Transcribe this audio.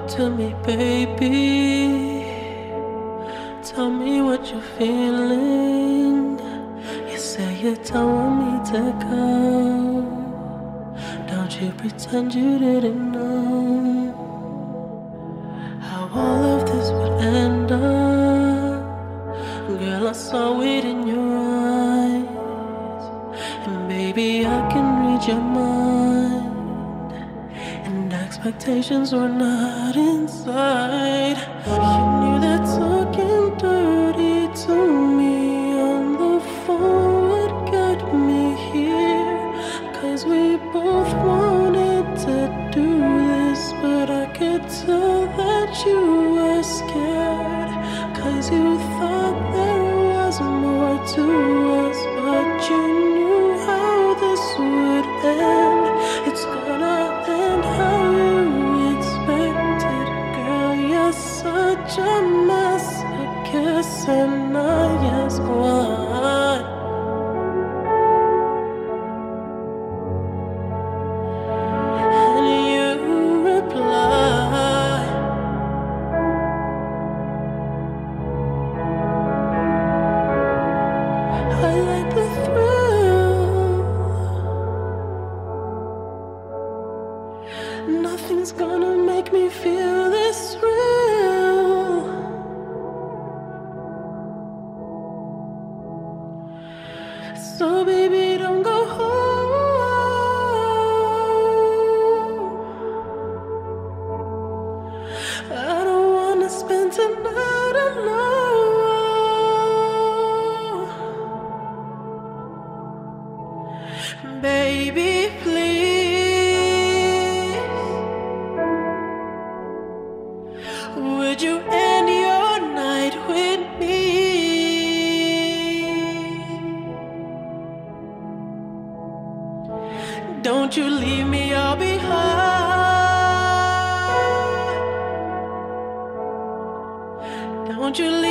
to me, baby. Tell me what you're feeling. You say you don't want me to go. Don't you pretend you didn't know how all of this would end up. Girl, I saw it in your eyes. And baby, I can read your mind. And expectations were not inside. You knew that talking dirty to me on the phone would get me here. 'Cause we both wanted to do this, but I could tell that you were scared. 'Cause you thought there was more to us, but you knew how this would end. It's gonna end how you expected. Girl, you're such a masochist, and I ask why. And you reply, I like the thrill. Nothing's gonna make me feel this real. So baby, don't go home. I don't wanna spend tonight alone. Baby, please, would you end your night with me? Don't you leave me all behind. Don't you leave